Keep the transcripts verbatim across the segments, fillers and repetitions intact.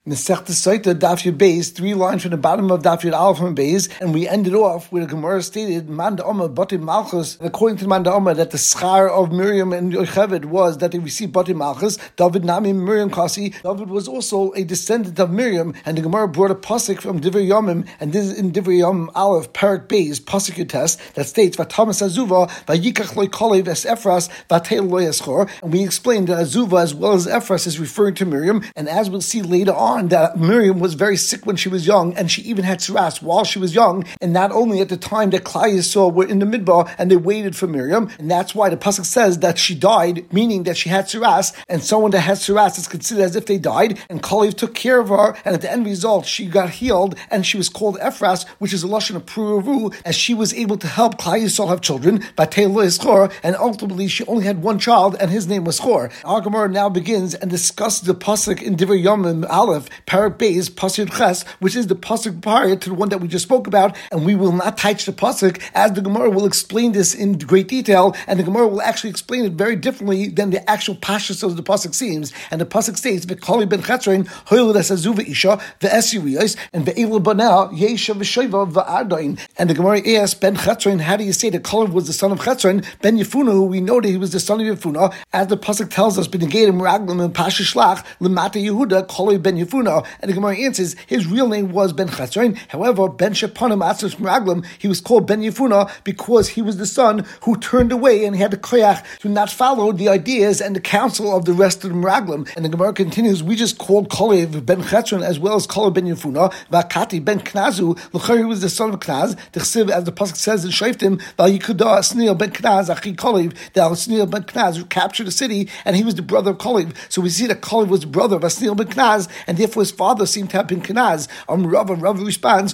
Masechta Saita Daf Yud Beis, three lines from the bottom of Daf Yud Aleph from Beis, and we ended off with a Gemara stated Man Da'oma Bati Malchus. According to Man Da'oma, that the schar of Miriam and Yocheved was that they received Bati Malchus. David Nami Miriam Kasi. David was also a descendant of Miriam, and the Gemara brought a pasuk from Divrei Yomim, and this is in Divrei Yomim Aleph Parak Beis pasuk Yutes that states Vatamas Azuva Vayikach Loy Kolev Es Ephras Vatel Loy Eschor, and we explained that Azuva as well as Ephras is referring to Miriam, and as we'll see later on, that Miriam was very sick when she was young, and she even had tzuras while she was young, and not only at the time that Klal Yisrael were in the midbar and they waited for Miriam, and that's why the pasuk says that she died, meaning that she had tzuras, and someone that has tzuras is considered as if they died, and Kalev took care of her, and at the end result she got healed, and she was called Ephras, which is a lashon of Pruvu, as she was able to help Klal Yisrael have children, Batei Lo Eschor, and ultimately she only had one child, and his name was Chor. Our Gemara now begins and discusses the pasuk in Divrei Yomim Aleph Parak Beis pasuk Ches, which is the pasuk prior to the one that we just spoke about, and we will not touch the pasuk, as the Gemara will explain this in great detail, and the Gemara will actually explain it very differently than the actual pashtus of the pasuk seems. And the pasuk states, "V'kali ben Chetzrein hoyled es azuva isha ve'esiriyos and ve'elu banah yesha v'shoiva va'ardain." And the Gemara asks Ben Chetzrein, how do you say that Kalev was the son of Chetzrein? Ben Yefuna, who we know that he was the son of Yefuna, as the pasuk tells us, "B'negedim raglim and pasha shlach lemata Yehuda Kalev ben Yefuna." And the Gemara answers, his real name was Ben Chetzrein. However, Ben Shepanim Atzos Meraglim, he was called Ben Yefuna because he was the son who turned away and he had the koyach to not follow the ideas and the counsel of the rest of the Meraglim. And the Gemara continues, we just called Kalev Ben Chetzrein as well as Kalev Ben Yefuna. Vakati Ben Knazu, L'chari was the son of Knaz. The Chsiv, as the pasuk says in Shoftim, Vayikuda Asniel Ben Knaz Achi Kalev. That Asniel Ben Knaz captured the city, and he was the brother of Kalev. So we see that Kalev was the brother of Asniel Ben Knaz, and therefore his father seemed to have been Knaz. Um, Rava, Rava responds,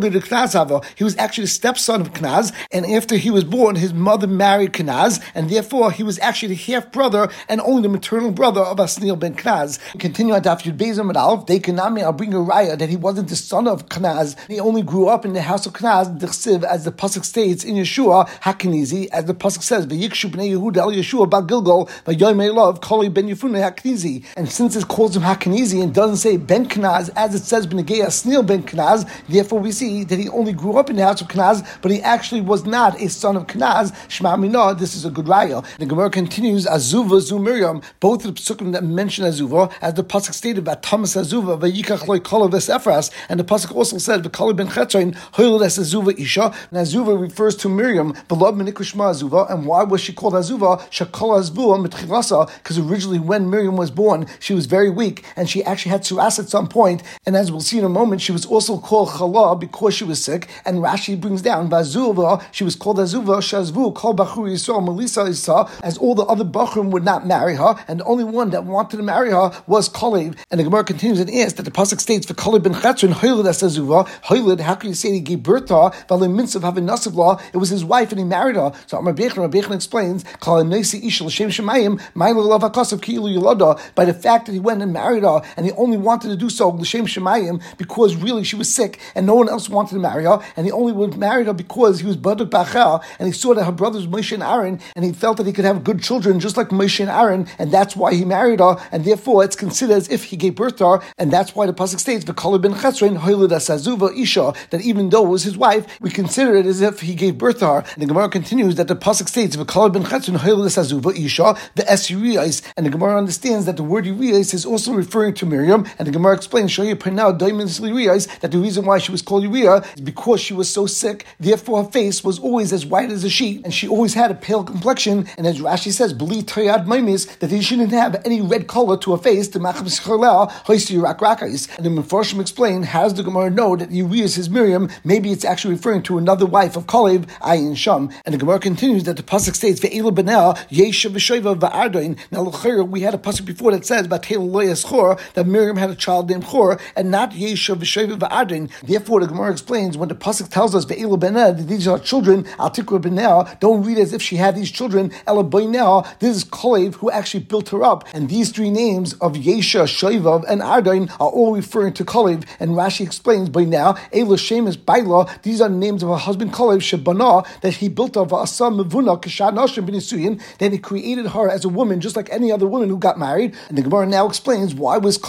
he was actually the stepson of Knaz, and after he was born, his mother married Knaz, and therefore he was actually the half brother and only the maternal brother of Asniel ben Knaz. Continue on Daf Yud Beis Amud Aleph. They Kanami, I'll bring a raya that he wasn't the son of Knaz. He only grew up in the house of Knaz, D'chsiv, as the pasuk states in Yeshua Haknizi, as the pasuk says, V'yikshu b'nei Yehuda el Yeshua ba Gilgal, v'yoymei lov Kali ben Yefuna Haknizi. And since it calls him Haknizi and doesn't say Ben Knaz, as it says B'negei Asniel ben Knaz, therefore we see that he only grew up in the house of Knaz, but he actually was not a son of Knaz. Shema Minah, this is a good raya. The Gemara continues, Azuva zu Miriam, both of the psukim that mention Azuva, as the pasuk stated about Thomas Azuva, Vayikach loy Kalev es Ephras, and the pasuk also said, V'kalev ben Chetzrein hoyled es Azuva isha, and Azuva refers to Miriam, beloved Menikashma Azuva, and why was she called Azuva? Shakol Azvua mitchilasa, because originally when Miriam was born, she was very weak, and she actually had tzuras at some point, and as we'll see in a moment, she was also called Chala because she was sick, and Rashi brings down, Vazuva, she was called Azuva, Shazvu, Kol Bachur Yisrael, Melissa Isa, as all the other Bachrim would not marry her, and the only one that wanted to marry her was Kalev. And the Gemara continues and asks that the pasuk states, for Kalev ben Chetzrein, Hoyled as Azuva, Hoyled, how can you say he gave birth to her? Valim Minsav having Nasiv law, it was his wife and he married her. So Amar Bechon, Bechon explains, Kal Nesi Isha L'Shem Shemayim, Ma'ila Lav HaKasav Ki'ilu Yolada, by the fact that he went and married her, and he only wanted to do so L'Shem Shemayim, because really she was sick, and no one else wanted to marry her, and he only would marry her because he was Badak Bachel, and he saw that her brothers Moshe and Aaron, and he felt that he could have good children just like Moshe and Aaron, and that's why he married her, and therefore it's considered as if he gave birth to her, and that's why the pasuk states, V'kalev ben Chetzrein hoyled as Azuva isha, that even though it was his wife, we consider it as if he gave birth to her. And the Gemara continues that the pasuk states, V'kalev ben Chetzrein hoyled as Azuva isha, the es Yiriyos, and the Gemara understands that the word Yiriyos is also referring to Miriam, and the Gemara explains, Shoya Pernau Daimons Yiriyos, that the reason why she was called Uriah is because she was so sick, therefore her face was always as white as a sheet, and she always had a pale complexion, and as Rashi says, B'li Toyad Maimis, that they shouldn't have any red color to her face, to Machmas Cholel, Hoisi Rak Rakais. And the Mefarshim explain, how does the Gemara know that Uriah is Miriam? Maybe it's actually referring to another wife of Kalev, Ayin Sham. And the Gemara continues that the pasuk states, Ve'elu Benel, Yesha V'Shoiva Va'ardain. Now, L'chayr, we had a pasuk before that says, Batel Loyas Chor, that Miriam had a child named Chor, and not Yesha V'Shoiva Va'ardain. Therefore, the Gemara explains, when the pasuk tells us, Ve'elu Benel, that these are children, Al Tikra Benel, don't read as if she had these children, Ela Boinel, this is Kalev who actually built her up. And these three names of Yesha, Shoivav, and Ardain are all referring to Kalev. And Rashi explains, by now, Ela Shemes Baila, these are the names of her husband Kalev, Shebana, that he built of Asa Mevuna, Kashad Nashim B'Nisuyin, then he created her as a woman, just like any other woman who got married. And the Gemara now explains, why was Kalev called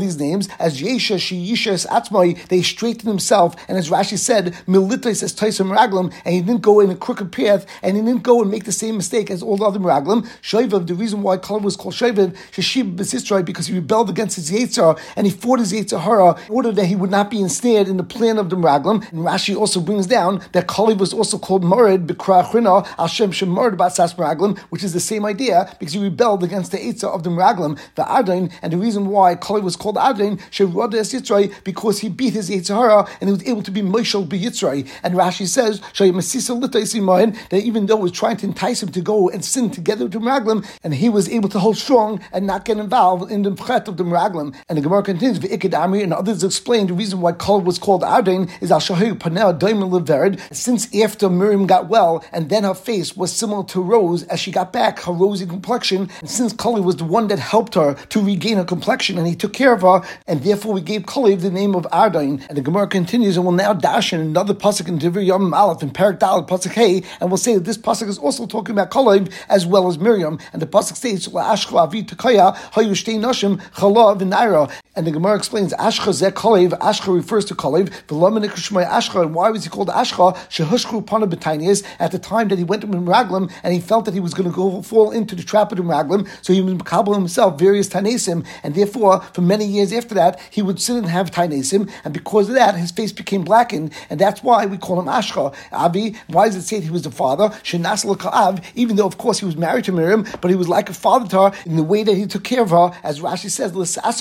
these names, as Yesha, Sheyishas, Atzmai, they straightened himself, and as Rashi said, Militais as Taisa Meraglim, and he didn't go in a crooked path, and he didn't go and make the same mistake as all the other Meraglim. Shoivav, the reason why Kalev was called Shoivav, Sheshib B'Sisroi, because he rebelled against his Yetzirah, and he fought his Yetzirah in order that he would not be ensnared in the plan of the Meraglim. And Rashi also brings down that Kalev was also called Mored, B'Kra Achrina, Hashem Shemord Batsas Meraglim, which is the same idea, because he rebelled against the Yetzirah of the Meraglim, the Adain, and the reason why Kalev was called Adain, Shevrada Es Yitzrai, because he beat his Yetzirah, and he was able to be Moshel B'Yitzrai. And Rashi says, that even though he was trying to entice him to go and sin together with the Meraglim, and he was able to hold strong and not get involved in the Pchet of the Meraglim. And the Gemara continues, V'ikad Amri, and others explain the reason why Kalev was called Adain is Al Shahir Panel Daimon Levered, since after Miriam got well, and then her face was similar to Rose, as she got back her rosy complexion, and since Kalev was the one that helped her to regain her complexion, and he took care of her, and therefore we gave Kalev the name of Adain. And the Gemara continues, and will now dash in another pasuk in Divrei Yom Aleph in Perak Daled pasuk Hey, and we'll say that this pasuk is also talking about Kalev as well as Miriam. And the pasuk states, "La'ashcha avi takaya hayu shtei nashim chala v'naira." And the Gemara explains, "Ashcha zeh Kalev." Ashcha refers to Kalev. V'lamin ikshmei Ashcha. And why was he called Ashcha? Shehushchu pana b'tainias. At the time that he went to Meraglim, and he felt that he was going to go fall into the trap of the Meraglim, so he was makabel himself various tainesim, and therefore for many years after that he would sit and have tainesim, and because of that his face became blackened, and that's why we call him Ashcha. Avi. Why does it say that he was the father? Shenas l'ka'av. Even though of course he was married to Miriam, but he was like a father to her in the way that he took care of her, as Rashi says,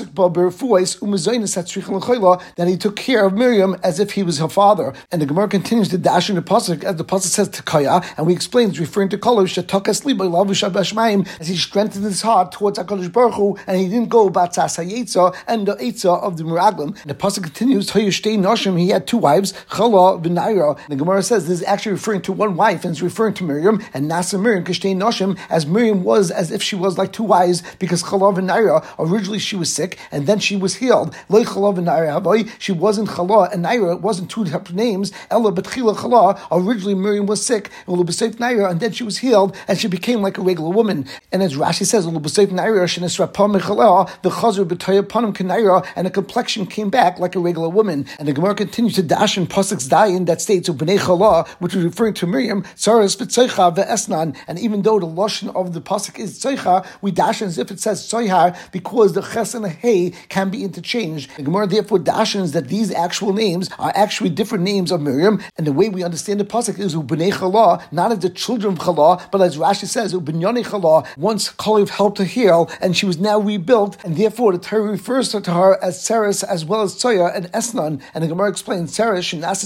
that he took care of Miriam as if he was her father. And the Gemara continues to dash in the pasuk, as the pasuk says Takaya, and we explain it's referring to Kalev as he strengthened his heart towards HaKadosh Baruch Hu, and he didn't go Batzas HaYetza and the Eitzah of the Meraglim. And the pasuk continues, he had two wives, Chala v'Naira. The Gemara says this is actually referring to one wife, and it's referring to Miriam, and Nasa Miriam Kishtei Noshim, as Miriam was as if she was like two wives, because Chala v'Naira, originally she was sick, and then she was healed. Loi Chala v'Naira Havoi, she wasn't Chala and Naira, it wasn't two separate names. Ella Betchila Chala, originally Miriam was sick, and Ulubasayf Naira, and then she was healed, and she became like a regular woman. And as Rashi says, Ulubasayf Naira, Shenesra Pam Mechala, the Chazar B'Taya Panam Kanaira, and the complexion came back like a regular woman. And the Gemara continues to dash in Pasuk's Dayin that states of B'nei Chala, which is referring to Miriam, Saras B'Tzaycha Ve'esnan, and even though the Lashon of the Pasuk is Tzaycha, we dash as if it says Tzayhar, because the Ches and the Hey can be interchanged. The Gemara therefore dashes that these actual names are actually different names of Miriam, and the way we understand the Pasuk is B'nei Chala, not as the children of Chala, but as Rashi says, B'nyonei Chala, once Kalev helped her heal, and she was now rebuilt, and therefore the Torah refers to her as Saras as well as Tzayah and Esnan. And the Gemara explains Saras,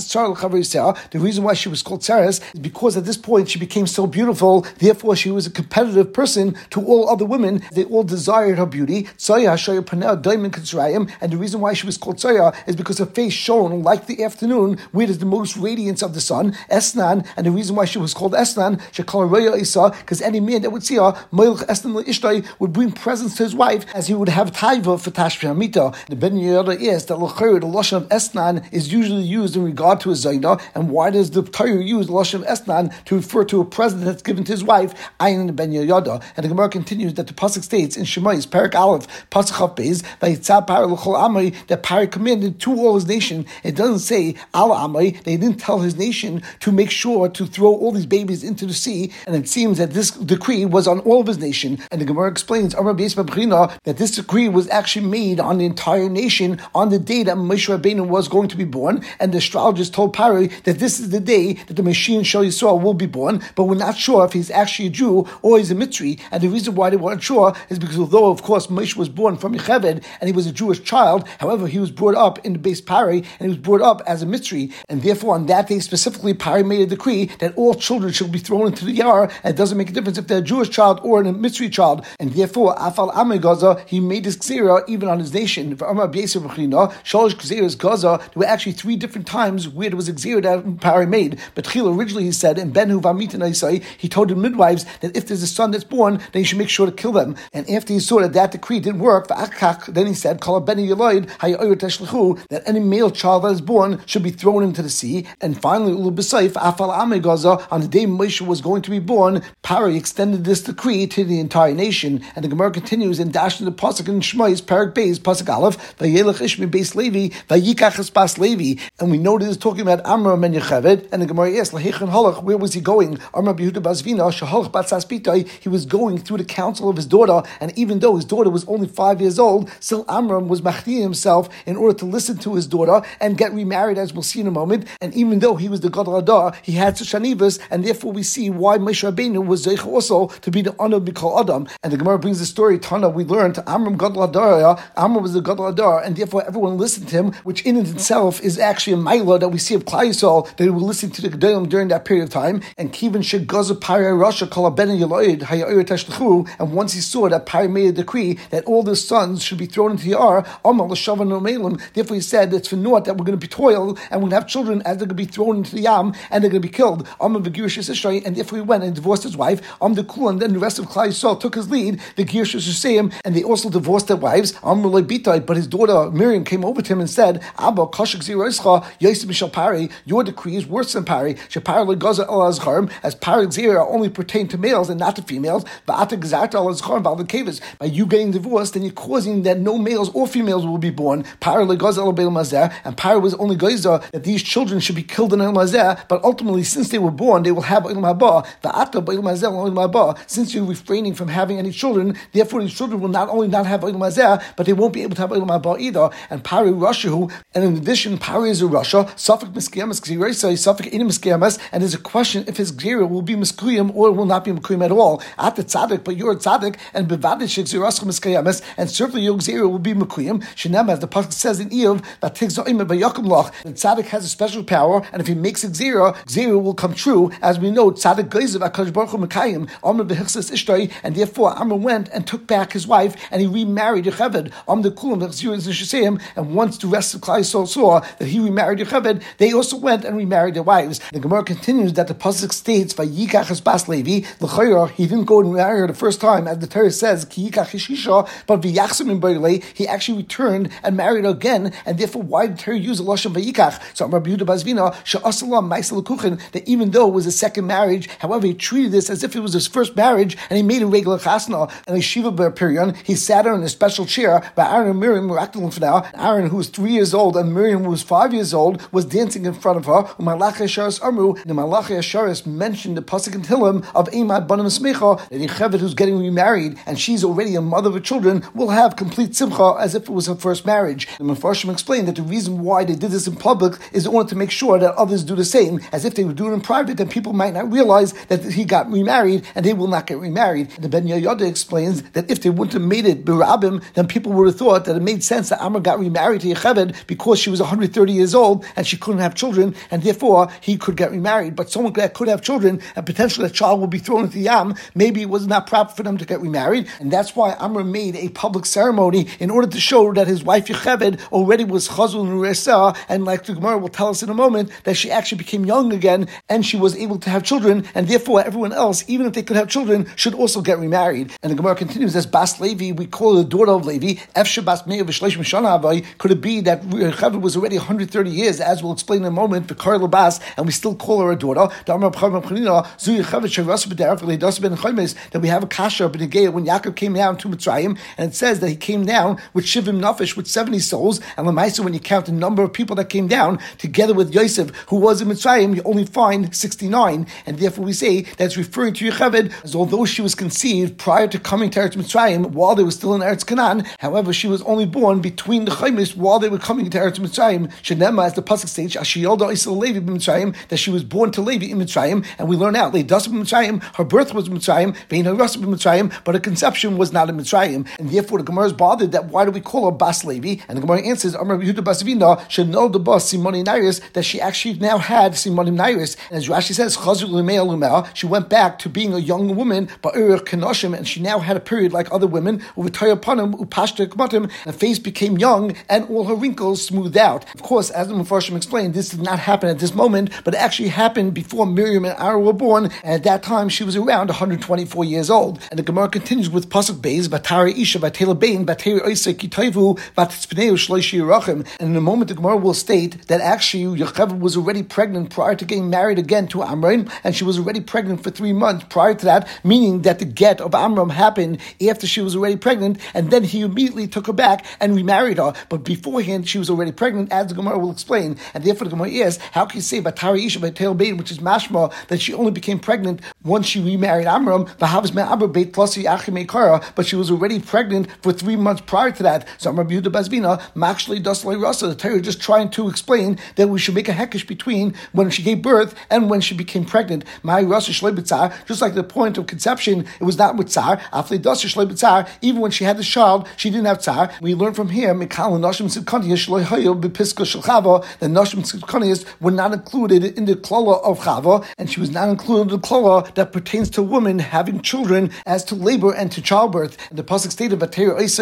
the reason why she was called Saras is because at this point she became so beautiful, therefore she was a competitive person to all other women. They all desired her beauty. Tzayah, Shaya Panel, Diamond Kitzrayim, and the reason why she was called Tzayah is because her face shone like the afternoon, where there's the most radiance of the sun. Esnan, and the reason why she was called Esnan, Shekal Raya Isa, because any man that would see her, Moilch Esnan Ishtai, would bring presents to his wife as he would have taiva for Tashbi Hamita. The Ben Yehuda is that L'chayr, the Lashon of Esnan, is usually used in regard to a Zayna, and why does the Torah use the Lashon of Esnan to refer to a present that's given to his wife, Ayin Ben Yehuda? And the Gemara continues that the Pasuk states in Shemais, Perak Aleph, Pasuk Chav Beis, Vayitzah Pari L'chol Amai, that Pari commanded to all his nation. It doesn't say Al Amai, they didn't tell his nation to make sure to throw all these babies into the sea, and it seems that this decree was on all of his nation. And the Gemara explains that this decree was actually made on the entire nation on the day that Moshe Rabbeinu was going to be born, and the astrologers told Pari that this is the day that the Mashiach Shal Yisrael will be born, but we're not sure if he's actually a Jew or he's a Mitzri. And the reason why they weren't sure is because although of course Moshe was born from Yocheved and he was a Jewish child, however he was brought up in the base Pari and he was brought up as a Mitzri, and therefore on that day specifically Pari made a decree that all children should be thrown into the Yar, and it doesn't make a difference if they're a Jewish child or a Mitzri child, and therefore Afal Amei Gaza, he made this Gzera even on his nation. For Amar B'Yesir B'China, Shalosh Gzeras Gaza, there were actually three different times where there was a Gzera that Pari made. But Chil originally he said, and Ben Huvamit and Isai, he told the midwives that if there's a son that's born, then you should make sure to kill them. And after he saw that that decree didn't work, then he said, that any male child that is born should be thrown into the sea. And finally, Ulubisayf, Afal Amei Gaza, on the day Moshe was going to be born, Pari extended this decree to the entire nation. And the Gemara continues in Dash in the Pasuk in Shmais, Perak Beis, Pasuk Aleph, Vayelech Ish mi Beis Levi, Vayikach es Bas Levi. And we know this is talking about Amram and Yocheved, and the Gemara asks, Lahechan Halach, where was he going? Amram Yehuda Basvina, Shahalach Bat Saspitai, he was going through the counsel of his daughter, and even though his daughter was only five years old, still Amram was machdi himself in order to listen to his daughter and get remarried, as we'll see in a moment. And even though he was the Gadol Adar, he had such anivas, and therefore we see why Moshe Rabbeinu was zeich also to be the honor of Mikol Adam. And the Gemara brings the story, Tana, we learned Amram Gadol Adar, Amram was the Gadol Adar, and therefore everyone listened to him, which in and itself is actually a Maila that we see of Klal Yisrael, that he would listen to the Gedolim during that period of time. And Kivan Shegaza Pari Rasha Kol Ben Yeloid Hayayir Tashlechu, and once he saw that Pari made a decree that all the sons should be thrown into the Yar, Amal L'Shavan Omelim, therefore he said it's for naught that we're going to be toiled and we're going to have children as they're going to be thrown into the Yam and they're going to be killed. Amal V'Girish Yisrael, and therefore he went and divorced his wife. Am the Kul, and then the rest of Klal Yisrael took his lead, the Girish Yisrael, and they also divorced their wives. Amr Leibitai, but his daughter Miriam came over to him and said, Abba Kashik Ziraischa Yosef Mishal Pari, your decree is worse than Pari. Shapar Legaza El Azharm, as Pari Zira only pertained to males and not to females. But Atagzat El Azharm Valakavis, by you getting divorced, then you're causing that no males or females will be born. Pari Legaza El Beil Mazer, and Pari was only Gaza that these children should be killed in El Mazer, but ultimately, since they were born, they will have El Mabah. The Ata Beil Mazer El Mabah, since you're refraining from having any children, therefore these children will not only not have El Mazer, but they won't be able to have El Mabah either. And Pari Rashu, and in addition, Pari is a Rasha, Suffolk Miskiamas, Gzirisa, Suffolk Inim Miskiamas, and there's a question if his Gzira will be Miskuyim or will not be Miskuyim at all. At the Tzaddik, but you're a Tzaddik, and Bevadish Gzirascha Miskiamas, and certainly your Gzira will be Mikuyim. Shinem, as the Pasuk says in Eov, that Tigzoim Bayakum Loch, the Tzaddik has a special power, and if he makes a Gzira, Gzira will come true. As we know, Tzaddik Geizav Akash Baruch Hu Mekayim, Amr Behichsas Ishtay, and therefore Amr went and took back his wife, and he remarried Yocheved. Amr Kulam V'Chzir Zishaseim, and once the rest of Klal Yisrael saw that he remarried Yocheved, they also went and remarried their wives. The Gemara continues that the Pasuk states, Vayikach es Bas Levi, L'chayra, he didn't go and marry her the first time, as the Torah says, Ki Yikach Yishisha, but V'yachsim in Beilei, he actually returned and married her again, and therefore why did the Torah use a Lashon Vayikach? So Rabbi Yehuda Basvina, She'asalam Ma'aseh L'kuchen, that even though it was a second marriage, however, he treated this as if it was his first marriage, and he made a regular chasna, and a Shiva Period, he sat her in a special chair, but Aaron and Miriam were acting for now. Aaron, who was three years old, and Miriam, who was five years old, was dancing in front of her. Malach Yasharis Amru, the Malach Yasharis mentioned the pasuk in Tehillim of Eimad Banim Smecha, that Yocheved, who's getting remarried, and she's already a mother of her children, will have complete simcha as if it was her first marriage. The Mefarshim explained that the reason why they did this in public is in order to make sure that others do the same, as if they would do it in private, then people might not realize that he got remarried, and they will not get remarried. And the Ben Yoyada explains that if they wouldn't have made it Birabim, then people would have thought that it made sense that Amr got remarried to Yocheved because she was one hundred thirty years old and she couldn't have children, and therefore he could get remarried. But someone that could have children and potentially that child will be thrown into the Yam, maybe it was not proper for them to get remarried, and that's why Amr made a public ceremony in order to show that his wife Yocheved already was Chazul Nuresah, and like the Gemara will tell us in a moment, that she actually became young again and she was able to have children, and therefore everyone else, even if they could have children, should also get remarried. And the Gemara continues, as Bas Levi, we call her the daughter of Levi. Could it be that Yocheved was already one hundred thirty years, as we'll explain in a moment, for Kar Labas, and we still call her a daughter? That we have a kasha when Yaakov came down to Mitzrayim, and it says that he came down with Shivim Nafish, with seventy souls, and Lamaisa, when you count the number of people that came down, together with Yosef, who was in Mitzrayim, you only find sixty-nine, and therefore we say that's referring to Yocheved, as although she was conceived prior to coming to Eretz Mitzrayim, while they were still in Eretz Canaan, however, she was only born between the Chaimis while they were coming to Eretz Mitzrayim. Shenema, as the pasuk states, Ashiyolda Isel Levi b'Mitzrayim, that she was born to Levi in Mitzrayim, and we learn out Leidas b'Mitzrayim, her birth was Mitzrayim, Bein Haras b'Mitzrayim, but her conception was not in Mitzrayim, and therefore the Gemara is bothered that why do we call her Bas Levi? And the Gemara answers, Amar Yehuda Basvina, Shenol the Bas Simoni Nairis, that she actually now had Simoni Nairis, and as Rashi says, Chazul L'Mei L'Mei, she went back to being a young woman, but Ur Kenoshim, and she now had a period like other women, Uvitaya Panim, Upashta Kmatim, the face became young, and all her wrinkles smoothed out. Of course, as the Mefarshim explained, this did not happen at this moment, but it actually happened before Miriam and Aaron were born, and at that time she was around one hundred twenty-four years old. And the Gemara continues with Pasuk Beis, Vatari Isha, Vatela Bein, Vateri Oisei Kitayvu, Vatspneu Shloishi Yerachim. And in a moment the Gemara will state that actually Yocheved was already pregnant prior to getting married again to Amram, and she was already pregnant for three months prior to that, meaning that the get of Amram happened after she was already pregnant, and then he immediately immediately took her back and remarried her. But beforehand, she was already pregnant, as the Gemara will explain. And therefore, the Gemara asks, how can you say Batari Isha Baitel Bein, which is mashma, that she only became pregnant once she remarried Amram, but she was already pregnant for three months prior to that. So Rabbi Yehuda Bazbina, Makshli Daslai Rasa, the Torah is just trying to explain that we should make a hekesh between when she gave birth and when she became pregnant. Just like the point of conception, it was not with tsar. Even when she had the child, she didn't have tsar. We learn from here that Nashim Tzidkaniyas were not included in the klala of Chava, and she was not included in the klala that pertains to women having children as to labor and to childbirth. And the pasuk stated that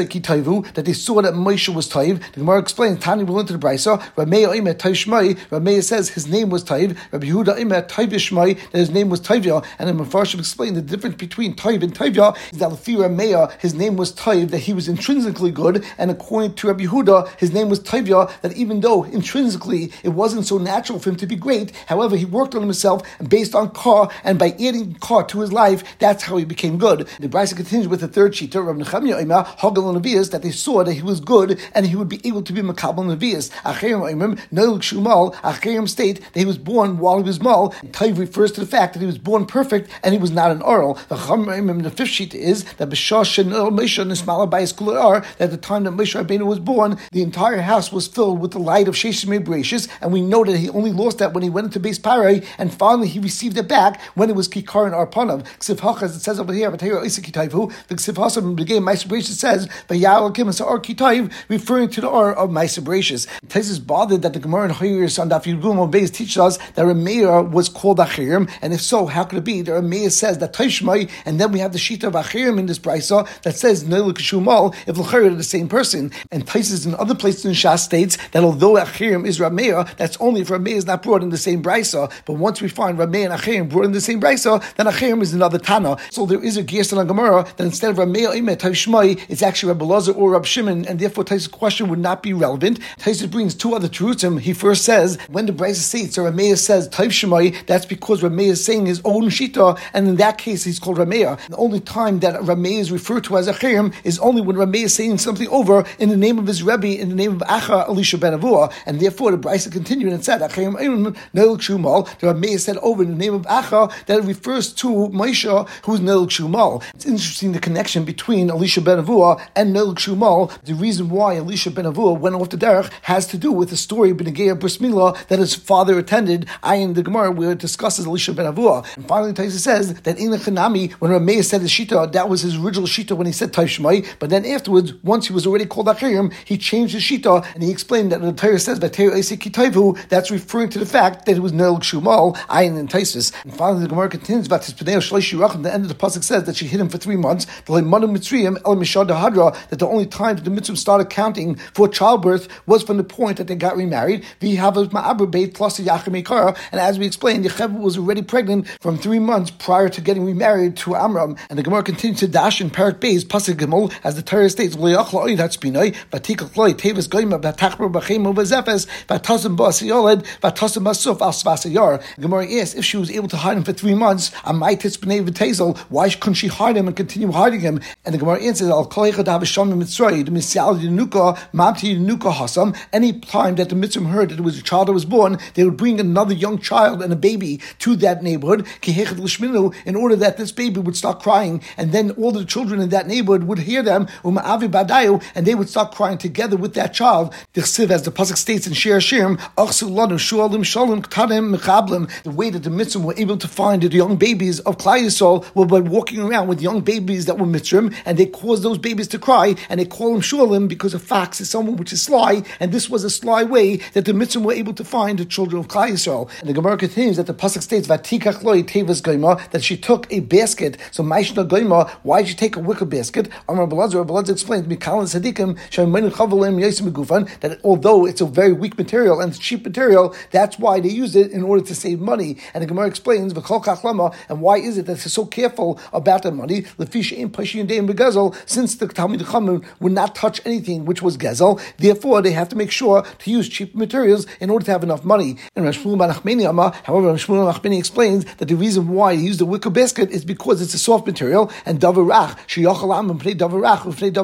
they saw that Moshe was Taiv. The Gemara explains, Tani will into the Brisa, Rameya Imet Taiv Shmai, Rameya says his name was Taiv, Rabbi Yehuda Imet Taiv Shmai, that his name was Taivya, and the Mefarshim explained the difference between Taiv and Taivya is that Lefi Rameya, his name was Taiv, that he was intrinsically good, and according to Rabbi Yehuda, his name was Taivya, that even though intrinsically it wasn't so natural for him to be great, however, he worked on himself, and based on Kah, and by adding Kah to his life, that's how he became good. The Brisa continues with the third shita, Rav Nechemia Omer, Hagal Nevias, that they saw that he was good, and he would be able to be Makabal Nevias. Acherim Omer, Noel Shumal, Acherim state that he was born while he was mal. Taiv refers to the fact that he was born perfect, and he was not an oral. The Chum Omer, the fifth shita is that B'shah Shenol Moshe Nismala Bayis Kular, that at the time that Moshe Rabbeinu was born, the entire house was filled with the light of Sheshimei Bereshis, and we know that he only lost that when he went into Beis Parai, and finally he received it back when it was Kikar and Arpanav. Ksiv Hach, as it says over here, the Ksiv Hasam began Ma'aser Bereshis says, Vayalakim and Sa'ar Kitaiv, referring to the R of Ma'aser Bereshis. Tais is bothered that the Gemara in Hoyers on Daf Yudgum Beis teaches us that Rameya was called Achirim, and if so, how could it be that Rameya says that Taishmai, and then we have the Shita of Achirim in this Brisa that says Neil Kishumal, if L'chayr are the same person. And Tais in other places in Shas states that although Achirim is Rameya, that's only if Rameya is not brought in the same Brisa. But once we find Rameya and Achirim brought in the same Brisa, then Achirim is another Tana. So there is a Gerson on Gemara that instead of Rameya Imet Taishmai, it's actually Rabbi Lazar or Rabbi Shimon, and therefore Tais' question would not be relevant. Tais brings two other truths. He first says, when the Brisa states, or Rameya says Taiv Shmai, that's because Rameya is saying his own Shita, and in that case he's called Rameya. The only time that Rameya is referred to as Achirim is only when Rameya is saying something over in the name of his Rebbe, in the name of Acha Elisha ben Avua, and therefore the Brisa continued and said, Achirim Eirim Neil Kshumal, the Rameya said over in the name of Acha, that it refers to Moshe, who's Neil Kshumal. It's interesting the connection between Elisha ben Avua and Neil Kshumal. The reason why Elisha ben Avua went off the derech has to do with the story of B'negei Bris Milah that his father attended, I in the Gemara where it discusses Elisha ben Avua. And finally Taisa says that in the Chanami, when Rameya said his Shita, that was his original Shita when he said Taiv Shmai, but then afterwards, once he was already called Achirim, he changed his Shita, and he explained that the Torah says that that's referring to the fact that it was Neil Kshumal, Ayin and Taisus. And finally the Gemara continues about his Pnei Shleishi Racham. The end of the pasuk says that she hid him for three months. That the only time that the mitzvah started counting for childbirth was from the point that they got remarried. And as we explained, Yocheved was already pregnant from three months prior to getting remarried to Amram. And the Gemara continues to dash in Parak Beis pasuk Gimel, as the Torah states, Gemara asks if she was able to hide him for three months, why couldn't she hide him and continue hiding him? And the Gemara answers, any time that the Mitzvah heard that it was a child that was born, they would bring another young child and a baby to that neighborhood in order that this baby would start crying, and then all the children in that neighborhood would hear them, and they would start crying together with that child. As the pasuk states in Shir Hashirim, the way that the Mitzvah were able to find the young babies of Klal Yisrael were by walking around with young babies that were Mitzrim, and they caused those babies to cry, and they call them Shualim because a fox is someone which is sly, and this was a sly way that the Mitzrim were able to find the children of Klal Yisrael. And the Gemara continues that the pasuk states Vatikach loy tevas goyma, that she took a basket. So Maishna goyma, why did she take a wicker basket? Amar Belazar, Belazar explains Mikalan Sadikim Shemayin Chavalim Yasim Megufan, that although it's a very weak material and it's cheap material, that's why they used it in order to save money. And the Gemara explains V'chol Kach Lama, and why is it that they're so careful about the money? Lefish Ein Pashin Deim Begezel, since the Talmid Chachamim would not touch anything which was gezel, therefore they have to make sure to use cheap materials in order to have enough money. And Rav Shmuel Bar Nachmani Amar, however, Rav Shmuel Bar Nachmani explains that the reason why he used the wicker basket is because it's a soft material, and davar rach sheyachal am and play davar rach and play davar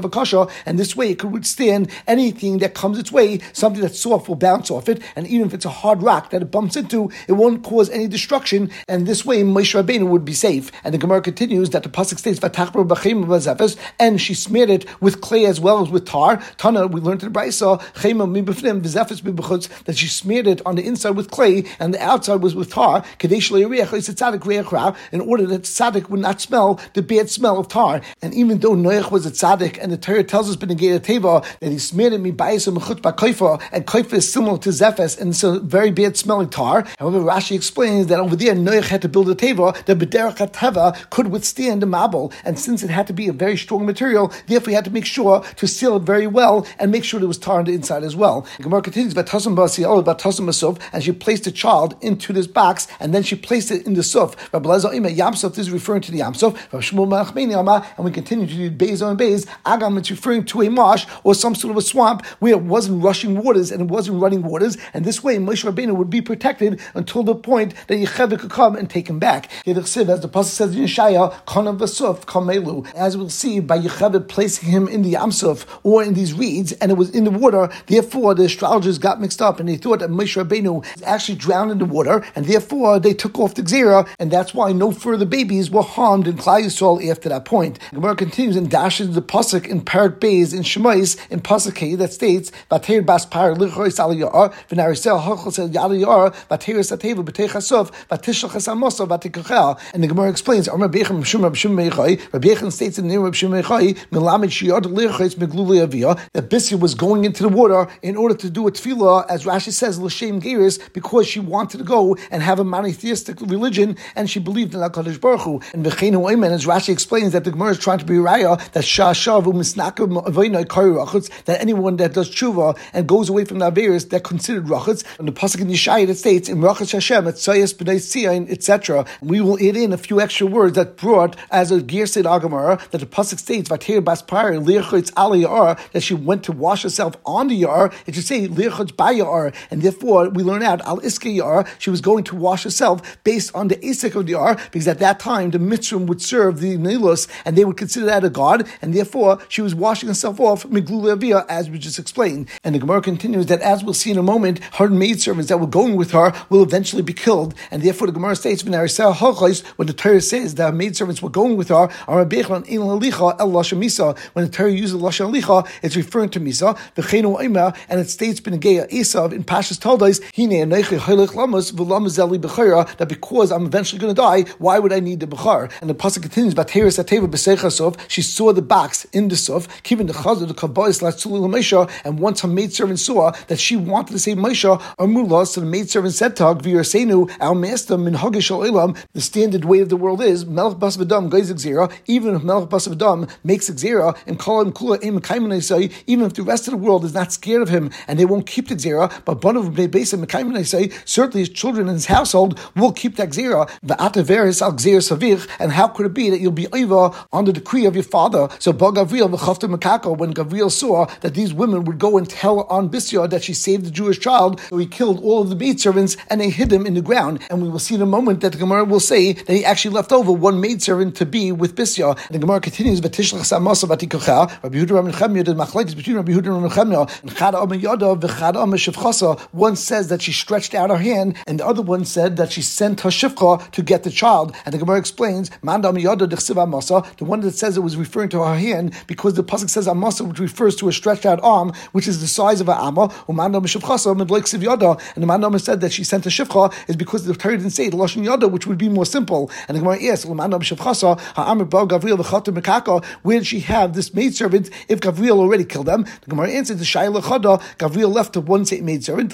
Vakasha, and this way it could withstand anything that comes its way. Something that's soft will bounce off it, and even if it's a hard rock that it bumps into, it won't cause any destruction, and this way Moshe Rabbeinu would be safe. And the Gemara continues that the pasuk states, "Vatachbar b'chema v'zefes," and she smeared it with clay as well as with tar. Tana, we learned in the Brisa, "Chema mibifnim v'zefes mibachutz," that she smeared it on the inside with clay and the outside was with tar. Kadesh le'yariach is a tzaddik re'ach, in order that tzaddik would not smell the bad smell of tar. And even though Noach was a tzaddik, and the Torah tells us b'negei teva that he smeared it mibayis and mechutz b'kaifa, and kaifa is similar to zefes, and it's a very bad smelling tar. However, Rashi explains that over there Noach had to build a teva that b'derech hateva could withstand the mabel, and since it had to be a very strong material, therefore he had to make sure to seal it very well and make sure there was tar on the inside as well. The Gemara continues, "Vatasam ba'asiyol vatasam asuf," and she placed the child into this box, and then she placed it in the suf. Rabbi Elazar Ima Yamsuf is referring to the Yamsuf. Rabbi Shmuel Malachmeni Ama, and we continue to do Beis on Beis. Agam, it's referring to a marsh or some sort of a swamp where it wasn't rushing waters and it wasn't running waters, and this way Moshe Rabbeinu would be protected until the point that Yocheved could come and take him back. As the pasuk says in Yeshaya, "Konav v'suf kamelu," as we'll see by Yocheved placing him in the Yamsuf or in these reeds, and it was in the water. Therefore, the astrologers got mixed up and they thought that Moshe Rabbeinu actually drowned in the water, and therefore they took off the Gzera, and that's why no further babies were harmed in Klal Yisrael after that point. The Gemara continues and dashes the pasuk in Parak Beis in Shemais in pasuk K that states, "Vater bas par lichois al yar v'narisel hachos el yad yar vater sateva b'techasov vatishach hasamosa vatikachel." And the Gemara explains, "Amar Bechem Shum Shum Meichai." Rabbi Bechem states in the name of Shum Meichai, "Milamed shiyad lichois megluli avia," that Bisya was going into the water in order to do a tefillah, as Rashi says, l'shem geiris, because she wanted to go and have a monotheistic religion, and she believed in HaKadosh Baruch Hu. And v'cheinu oimen, as Rashi explains, that the Gemara is trying to be raya that sha'ashav u'misnakav avoinai kari rachutz, that anyone that does tshuva and goes away from the averis, they're considered rachutz. And the pasuk in Yeshaya that states, "In rachutz Hashem et soyes b'nei tzion," et cetera. We will add in a few extra words that brought as a girsid agamara that the pasuk states, "Vater bas par lichutz al yar," that she went to wash herself on the yar. It should say lichutz by yar, and therefore we learn out al iske yar. She was going to wash herself based on the asik of the yar, because at that time the Mitzrim would serve the Nilus, and they would consider that a god, and therefore she was washing herself off miglula avia, as we just explained. And the Gemara continues that, as we'll see in a moment, her maidservants that were going with her will eventually be killed, and therefore the Gemara states when the Torah says that maidservants were going with her, when the Torah uses lashon licha, it's referring to misa. And it states b'negei Esav in Pashas Toldos, that because I'm eventually going to die, why would I need the bechar? And the pasuk continues, she saw the box in the suf, and once her maidservant saw that she wanted to save Moshe, so the maidservant said to her, our master, the standard way of the world is, Melech Bas V'Dam goes Gzera, even if Melech Bas V'Dam makes Gzera, and Kolam Kula Im Kaimanai, even if the rest of the world is not scared of him and they won't keep the Gzera, but Banav Bnei Beis Mekaimanai, certainly his children and his household will keep that Gzera. V'ataveris al Gzera Savich, and how could it be that you'll be over on the decree of your father? So Ba Gavriel v'Chavta Makako, when Gavriel saw that these women would go and tell on Bisya that she saved the Jewish child, so he killed all of the maidservants and they hid them in the ground. And we will see in a moment that the Gemara will say that he actually left over one maidservant to be with Bisya. And the Gemara continues, V'tishlach Samasa v'tikocha, Rabbi Yehuda Rabbi Nechemia, the machlekes between Rabbi Yehuda and Rabbi Nechemia, and Chad Am Yada v'Chad Am Shivchasa. One says that she stretched out her hand, and the other one said that she sent her shivcha to get the child. And the Gemara explains, Man Am Yada d'chsiv Amasa, the one that says it was referring to her hand, because the pasuk says Amasa, which refers to a stretched out arm, which is the size of an amma, and the Mandam said that she sent a shivcha is because the Torah didn't say the lashon yada, which would be more simple. And the Gemara asks, where did she have this maidservant if Gavriel already killed them? The Gemara answers, the Shayla Chada, Gavriel left to one maidservant,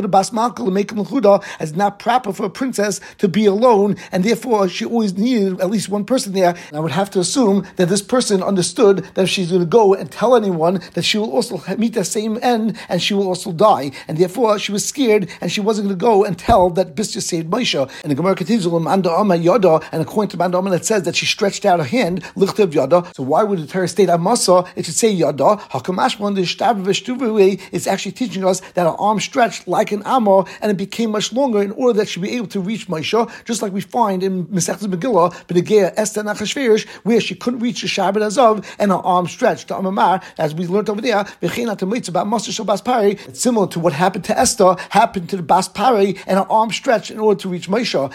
as not proper for a princess to be alone, and therefore she always needed at least one person there. And I would have to assume that this person understood that if she's going to go and tell anyone, that she will also meet the same end and she will also die. And therefore she was scared and she wasn't going to go and tell that Bisya saved Moshe. And the Gemara continues, and according to Manda Amma, it says that she stretched out her hand, lichtav yada. So why would the Torah state Amasa? It should say yada. It's actually teaching us that her arm stretched like an Amma and it became much longer in order that she be able to reach Moshe, just like we find in Masechtas Megillah, B'negei Esther Nachashverosh, where she couldn't reach the Shabbat Azav and her arm arm stretched. As we learned over there, it's similar to what happened to Esther, happened to the Bas Pari, and her arm stretched in order to reach Moshe.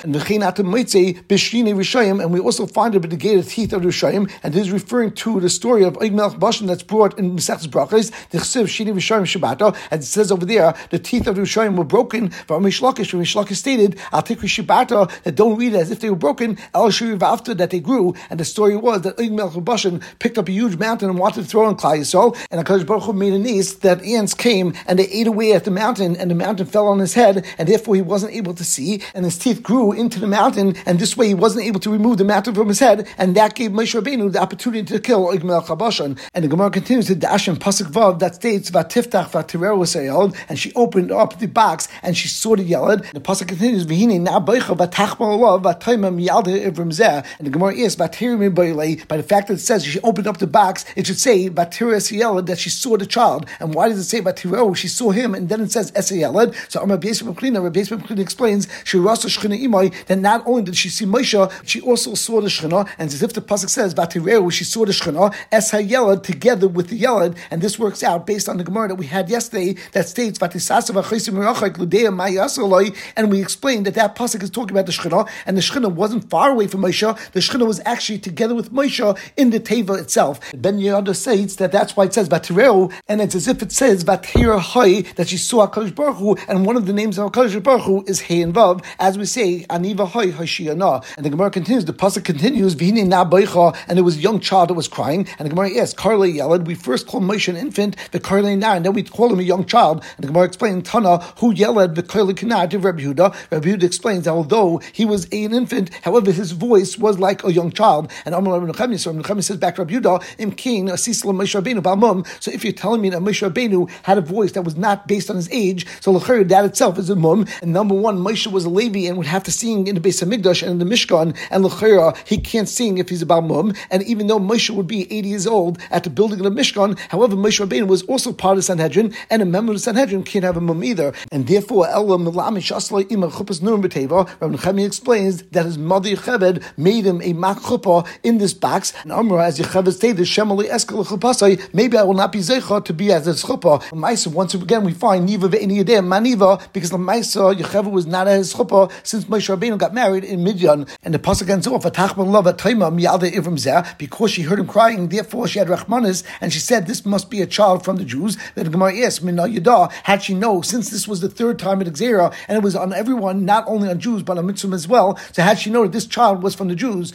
And we also find it at the gate of the teeth of the Rishayim, and this is referring to the story of Og Melech Bashan that's brought in Masechtas Brachos, the Chesiv Shini Rishayim Shabbato, and it says over there, the teeth of the Rishayim were broken. From Rish Lakish, Rish Lakish stated, Al Tikri Shabbato, that don't read it as if they were broken, El Shuri Vavta, that they grew, and the story was that Og Melech Bashan picked up a huge mountain and wanted to throw in Klal Yisrael, and HaKadosh Baruch Hu made a niece that ants came and they ate away at the mountain, and the mountain fell on his head, and therefore he wasn't able to see, and his teeth grew into the mountain, and this way he wasn't able to remove the mountain from his head, and that gave Moshe Rabbeinu the opportunity to kill Og Melech Bashan. And the Gemara continues to dash in Pasuk Vav that states Vatiftach Vatireu Sayalad, and she opened up the box and she saw the Yalad. The Pasuk continues V'hine Na'baycha Vatachma Olav Vatayma Miyalda Ivrim Zeh, and the Gemara is Vatirim Bailei. By the fact that it says she opened up the box, it should say Vatira Sayalad, that she saw the child. And why does it say Vatireu? She saw him, and then it says Esayalad. So Amar Beis B'Klina, Rabbi Beis B'Klina explains she Rasa Shechina Imai, that not only did she see Moshe, she also saw the Shechina, and as if the pasuk says Vatireu, she saw the Shechina Es HaYelad together with the Yelad, and this works out based on the Gemara that we had yesterday that states Vatisasav Achosim Merachak Ludea Mayasaloi, and we explained that that pasuk is talking about the Shechina, and the Shechina wasn't far away from Moshe. The Shechina was actually together with Moshe in the Teva itself. Ben Yehuda says that that's why it says Vatireu, and it's as if it says Vatira Hay, that she saw HaKadosh Baruch Hu, and one of the names of HaKadosh Baruch Hu is Hey and Vav, as we say Aniva Hay Hashiyana. And the Gemara continues, the pasuk continues V'hine Na Beicha, and there was a young child that was crying, and the Gemara asks Karle Yelad. We first call Moshe an infant, the Karle Na, and then we call him a young child. And the Gemara explains Tana Hu Yelad the Karle Kana to Rabbi Yehuda. Rabbi Yehuda explains that although he was an infant, however his voice was like a young child. And Amar Rabbi Nechemia, so Rabbi Nechemia says back to Rabbi Yehuda, Im King Asisla Moshe Rabbeinu Balmum. So if you're telling me that Moshe Rabbeinu had a voice that was not based on his age, so l'chayr that itself is a mum. And number one, Moshe was a Levi and would have to sing in the Beis Hamikdash and in the Mishkan, and l'chayr he can't sing if he's a Balmum. And even though Moshe would be eighty years old at the building of the Mishkan, however, Moshe Rabbeinu was also part of the Sanhedrin, and a member of the Sanhedrin can't have a mum either. And therefore, Ella Milamish Aslai Ima Chupas Nurim B'Teva, Rabbi Nechemia explains that his mother Yocheved made him a mak chuppah in this box. And Amra, as Yocheved stated, Shemali Eskel Chupasai, maybe I will not be zecha to be as a chuppah. Lamaisa, once again, we find Niva Ve'eni Yedem Maniva, because Lamaisa Yocheved was not at his chuppah since Moshe Rabbeinu got married in Midian. And the pasuk ends off Atachman Love Atayma Miyalda Ivrim Zeh, because she heard him crying, therefore she had Rachmanis, and she said this must be a child from the Jews. That the Gemara asked Mina Yada, had she know, since this was the third time at Xera, and it was on everyone, not only on Jews but on Mitzvah as well. So had she known that this child was from the Jews,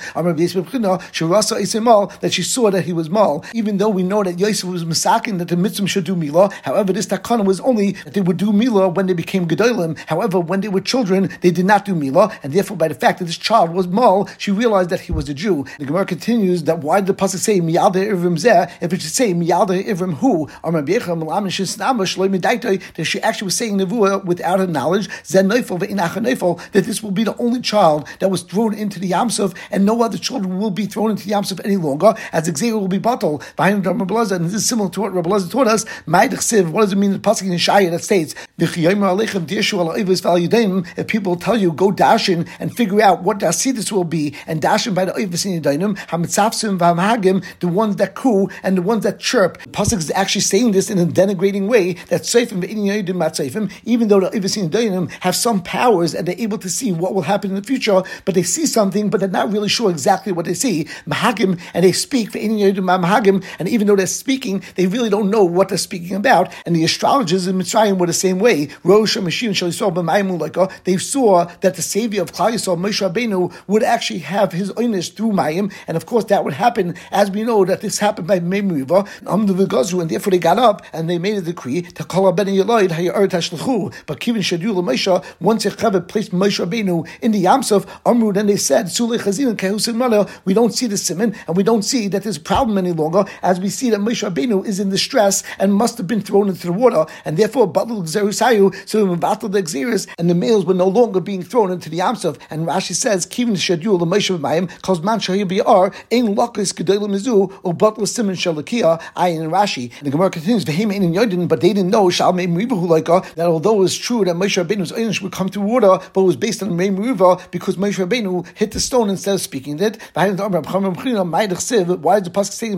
that she saw that he was mal, even though we know that Yosef was masakin that the Mitzvah should do milah. However, this takana was only that they would do milah when they became gedolim. However, when they were children, they did not do milah, and therefore, by the fact that this child was mal, she realized that he was a Jew. The Gemara continues that why did the pasuk say miyalda ivrim zeh if it should say miyalda ivrim hu? That she actually was saying nevuah without her knowledge. That this will be the only child that was thrown into the Yamsuf, and no other children will be thrown into the Yamsuf any longer, as Xer will be batal. And this is similar to what Rabbi Elazar taught us. What does it mean in the pasuk in Yeshaya that states, if people tell you, go dashin and figure out what the asidus will be, and dashin by the oivus in yadayim, hamitzafsim v'hamhagim, the ones that coo and the ones that chirp. The pasuk is actually saying this in a denigrating way, that seifim v'inin yadim matseifim, even though the oivus in yadayim have some powers and they're able to see what will happen in the future, but they see something, but they're not really sure exactly what they see. Mahagim, and they speak v'inin yadim mahagim, and even though they're speaking, they really don't know what they're speaking about. And the astrologers in Mitzrayim were the same way. Rosh Hashanah Shalisol b'Mayim, they saw that the savior of Klal Yisrael, Moshe Rabbeinu, would actually have his oynish through Mayim, and of course that would happen, as we know that this happened by Memriva, Amdu v'Gazru, and therefore they got up and they made a decree to call Ben Yeloid Hayar Tashlechu. But Kivin Shadul Moshe, once Yocheved placed Moshe Rabbeinu in the Yamsuf, Amru, then they said, Sulei Chazin Kehusin Mala, we don't see the simon, and we don't see that there's a problem any longer, as we see that Moshe Rabbeinu is in distress and must have been thrown into the water, and therefore Batul Xerusayu, so we battled the Xeris, and the males were no longer being thrown into the Yamsuf. And Rashi says, Kivin Shadul Moshe B'Mayim, Kos Man Shahir B'Yar, Ein Lakas Gedolim Mizu, or Batul Simon Shalakia, Ayin and Rashi. And the Gemara continues, V'Hem Ein Yodin, but they didn't know Shal Meim Rivahu Laika, that although it was true that Moshe Rabbeinu's Einish would come through water, but it was based on Meim Riva because Moshe Rabbeinu hit the stone instead of speaking it. Why does the pasuk say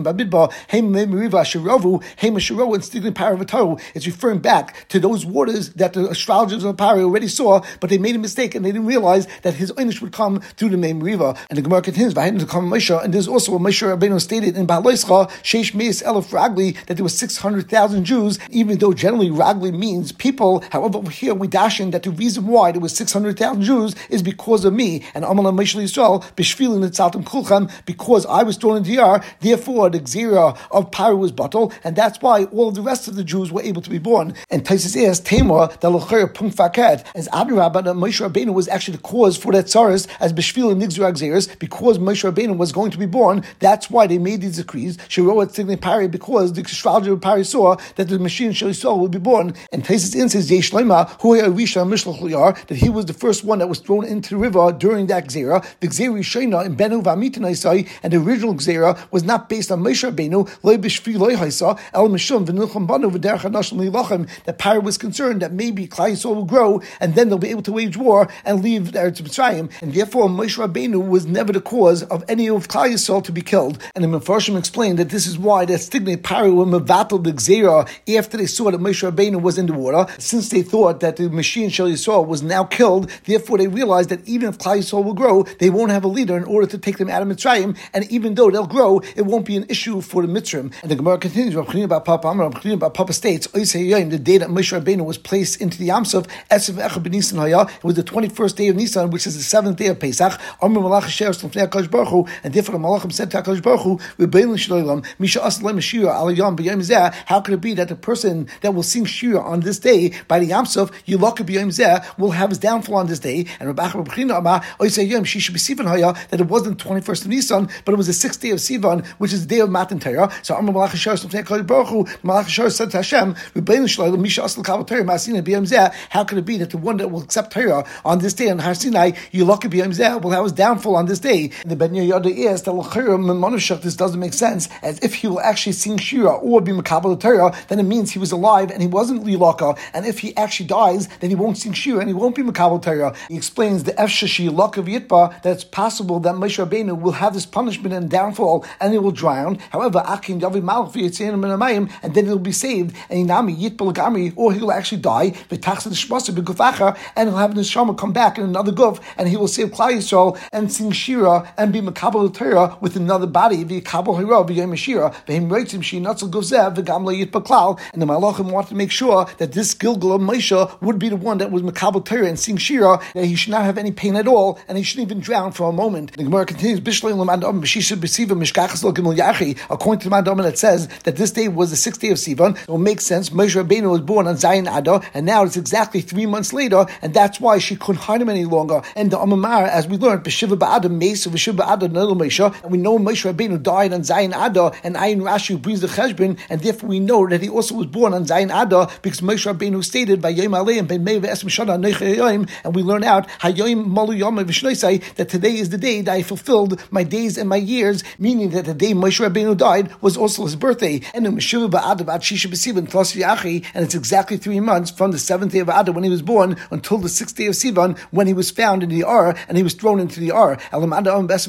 Stiglim Babidba, Hem Meriva Shirovu, Hem Shiro, and Stiglim Paravataru. It's referring back to those waters that the astrologers of Pari already saw, but they made a mistake and they didn't realize that his Einish would come through the name Riva. And the Gemara continues, to come Moshe, and there's also a Moshe Rabbeinu stated in Ba'aloischa, Sheish Meis Elef Ragli, that there was six hundred thousand Jews, even though generally Ragli means people. However, over here we dash in that the reason why there was six hundred thousand Jews is because of me, and Amal Moshe Yisrael, Bishvil and Tzaltim Kulchem, because I was thrown into the Yar, therefore the Gzera of Pari was bottled, and that's why all of the rest of the Jews were able to be born. And Taisus is Tamar, the Locher Punk Fakat, as Adirabba, that Moshe Rabbeinu was actually the cause for that tsaris, as Bishvil and Nigzera Gzeres, because Moshe Rabbeinu was going to be born. That's why they made these decrees. Shiro at Signei Pari, because the astrologer of Pari saw that the machine Shel Yisrael would be born. And Taisus in says Yesh Lema, Hu Arisha Mishlach Liyar, that he was the first one that was thrown into the river during that Gzera. The Gzera Shena in Benu Vamitin Isai, and the original Gzera was not based on Moshe Rabbeinu, Loi Bishvil Loi Haisa, El Mishum V'Nilcham Banu V'Derech Hanashim Lilachem. That Pari was concerned that maybe Klal Yisrael will grow, and then they'll be able to wage war and leave Eretz Mitzrayim, and therefore Moshe Rabbeinu was never the cause of any of Klal Yisrael to be killed. And the Mefarshim explained that this is why that Stignei Pari were mevatel the Gzera after they saw that Moshe Rabbeinu was in the water, since they thought that the machine Shel Yisrael was now killed. Therefore, they realized that even if Klal Yisrael will grow, they won't have a leader in order to take them out of Mitzrayim, and even though they'll grow, it won't be an issue for the Mitzrayim. And the Gemara continues, Rav Chanina bar Papa Amar, Rav Chanina bar Papa states, the day that Moshe Rabbeinu was placed into the Yamsuf, Esav Echad B'Nisan Haya, it was the twenty-first day of Nisan, which is the seventh day of Pesach. Amar Malach Asher L'fnei HaKadosh Baruch Hu, and therefore the Malachim said to HaKadosh Baruch Hu, Rebbeinu Shloim, Misha Asalem Shira Al Yom B'Yom Zeh. How could it be that the person that will sing Shira on this day by the Yamsuf, Yilaka B'Yom Zeh, will have his downfall on this day? And Rabbi Achar B'China Amar, Oisei Yom Shisha B'Sivan Haya, that it wasn't the twenty-first of Nisan, but it was the sixth day of Sivan, which is the day of Matan Torah. So Amar Malach Asher L'fnei HaKadosh Baruch Hu, Malach Asher said to Hashem, Rebbeinu Shloim, Misha Asal Kaval Torah Ma'asina B'Yom Zeh. How could it be that the one that will accept Torah on this day on Har Sinai, Yilaka B'Yom Zeh, will have his downfall on this day? And the Ben Yehoyada is that this doesn't make sense, as if he will actually sing Shira or be Makabel Torah, then it means he was alive and he wasn't Lilaka, and if he actually dies, then he won't sing Shira and he won't be Makabel Torah. He explains the Efshashi Lakav Yitba, that it's possible that Moshe Rabbeinu will have this punishment and downfall and he will drown. However, Akin Yavi Malach V'Yitzein Minamayim, and then he'll be saved, and Inami Yitba Lagami, or he'll actually die, V'Tachsa D'Shmasa B'Gufacha, and he'll have the Neshama come back in another guf, and he will save Klal Yisrael and sing Shira and be Makabel Torah with another body, V'Kabel Hira V'Yom Shira, V'Hem Reitzim Shinatzel Gozev V'Gam Le'Yit Baklal. And the Malachim wanted to make sure that this Gilgal of Moshe would be the one that was Makabel Torah and sing Shira, that he should not have any pain at all, and he shouldn't even drown for a moment. The Gemara continues, Bishleim L'Mandam B'Shisha B'Siva Mishkachas Lo Gimel Yachi. According to the Mandam, that says that this day was the sixth day of Sivan. It will make sense. Moshe Rabbeinu was born on Zayin Adar, and now it's exactly three months later, and that's why she couldn't hide him any longer. And the Amamar, as we learned, B'Shiva Ba'adam Meis, B'Shiva Ba'adam Nelo Moshe, and we know Moshe Rabbeinu died on Zayin Adar, and Ayin Rashi brings the Cheshbon, and therefore we know that he also was born on Zayin Adar, because Moshe Rabbeinu stated by Yom Aleim Ben Mei V'Esem Shana Neichei Yoim, and we learn out Hayoim Malu Yom V'Shnoisai, that today is the day that I fulfilled my days and my years, meaning that the day Moshe Rabbeinu died was also his birthday. And in Meshiva Ba'adam Ad Shisha B'Sivan Tlas V'Yachi, and it's exactly three months from the seventh day of Adar when he was born until the sixth day of Sivan when he was found in the Ar and he was thrown into the Ar. But according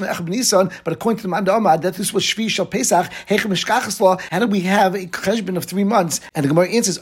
to the Manda Amad, that this was Shvi Shal Pesach, how did we have a cheshbon of three months? And the Gemara answers,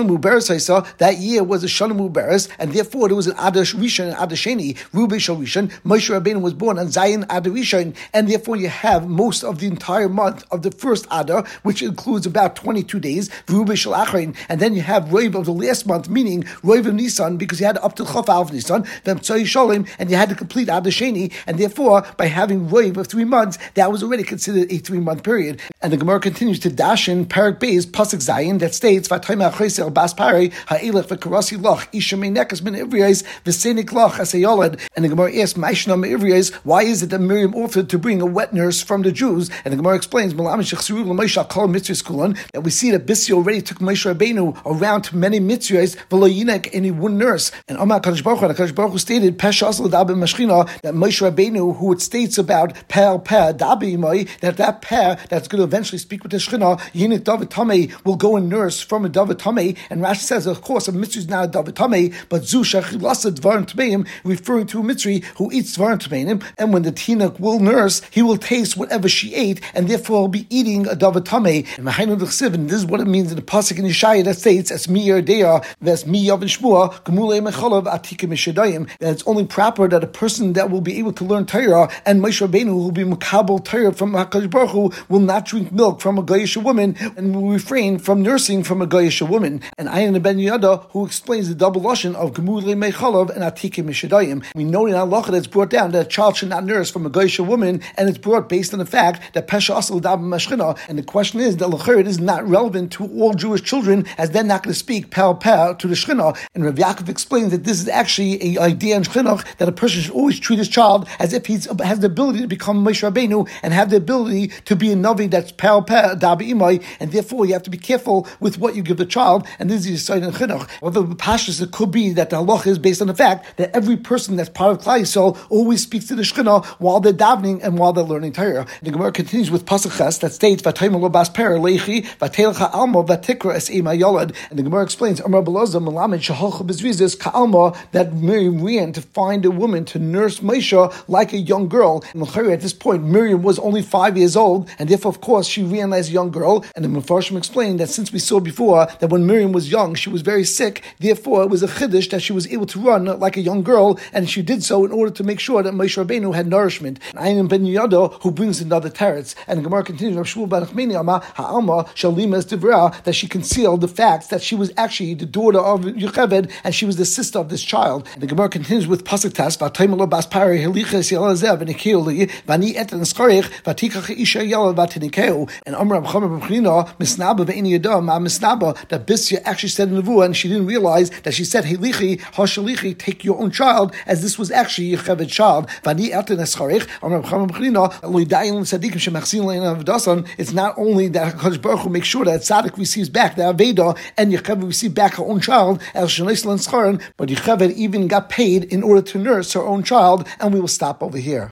that year was a Shanamu Beres, and therefore there was an Adar Rishon and Adar Sheni, Rubi Shal Rishon. Moshe Rabbeinu was born on Zayin Adar Rishon, and therefore you have most of the entire month of the first Adar, which includes about twenty-two days, Rubi Shal Achrein, and then you have Roiv of the last month, meaning Roiv of Nisan, because you had up to Chof Alv Nisan, then Tzai Shalom, and you had to complete Adar Sheni, and therefore by having Roiv of three months, that was already considered a three-month period. And the Gemara continues to dash in Parak Beis Pasuk Zayin that states Vatayma Chesel Bas Pari Ha'elech V'Karasi Loch Isha Meinekas Min Ivrias V'Senik Loch Asayolad. And the Gemara asks Ma'ishna Ivrias, why is it that Miriam offered to bring a wet nurse from the Jews? And the Gemara explains Malamish Chsuru L'Moshe Kol Mitzvahs Kulan, that we see that Bissi already took Moshe Rabbeinu around to many mitzvahs V'Lo Yinek, and he wouldn't nurse. And Amar Kadosh Baruch Hu, Kadosh Baruch Hu stated Pesha Asal Dabe Mashchina, that Moshe Rabbeinu, who it states about Per Per Dabe Imai, that that Per that's going to eventually speak with the Shechina, Yinik David Tamei, will go and nurse from a David Tamei. And Rashi says, of course, a mitzvah is not a David Tamei, but Zu Shechilasa Dvarim Tmeim, referring to a mitzvah who eats Dvarim Tmeim. And when the Tinuk will nurse, he will taste whatever she ate, and therefore will be eating a davar tamei. And this is what it means in the pasuk in Yeshaya that states, "As mi yerdea, that's mi yav and shmua, gemulei mechalav atika mishadayim." That it's only proper that a person that will be able to learn Torah and Moshe Rabbeinu who will be makabel Torah from HaKadosh Baruch Hu will not drink milk from a goyish woman and will refrain from nursing from a goyish woman. And Ayin ben Yada who explains the double lashon of gemulei mechalav and atika mishadayim. We know in halacha that it's brought down that a child should not nurse from a goyish woman, and it's brought based on the fact that pesha asal dab mashchina. And the question is that l'chayr it is not relevant to all Jewish children, as they're not going to speak pal pal to the shchina. And Rav Yaakov explains that this is actually an idea in shchinuch that a person should always treat his child as if he has the ability to become Moshe Rabbeinu and have the ability to be a navi that's pal pal dab imai. And therefore, you have to be careful with what you give the child. And this is the in chinuch. Although the pashtus it could be that the halacha is based on the fact that every person that's part of Klal Yisrael always speaks to the shchina while they're davening and while they're learning Torah. The Gemara continues with pasuk ches that states "Vatayim lo bas per leichi vatelcha alma vatikra es ema yolad." And the Gemara explains Amar Belaza Melamed shahalcha bezrizis ka'alma, that Miriam ran to find a woman to nurse Moshe like a young girl. And at this point, Miriam was only five years old, and therefore, of course, she ran as a young girl. And the Mefarshim explained that since we saw before that when Miriam was young, she was very sick. Therefore, it was a chiddush that she was able to run like a young girl, and she did so in order to make sure that Moshe Rabbeinu had nourishment. And Ayin ben Yado who brings another teretz, and the Gemara continues Rav Shmuel ben Achmeni Amar ha'alma shalima es divra, that she concealed the facts that she was actually the daughter of Yocheved and she was the sister of this child. And the Gemara continues with pasuk tas v'atayim lo bas pari heliches yalazev v'nikeu li v'ani et n'skarich v'tikach isha yalav v'tinikeu. And Amar Rav Chama ben Chanina misnaba ve'ini yadam ma misnaba, that Bisya actually said in the Nevuah and she didn't realize that she said helichi hashalichi, take your own child, as this was actually Yocheved's child. V'ani et n'skarich Amar Rav Chama ben Chanina lo ydayin l'tzadikim shemachzin le'inav dasan. It's not only that HaKadosh Baruch Hu makes sure that tzaddik receives back the Aveda and Yocheved received back her own child as Shneisel and Scharan, but Yocheved even got paid in order to nurse her own child. And we will stop over here.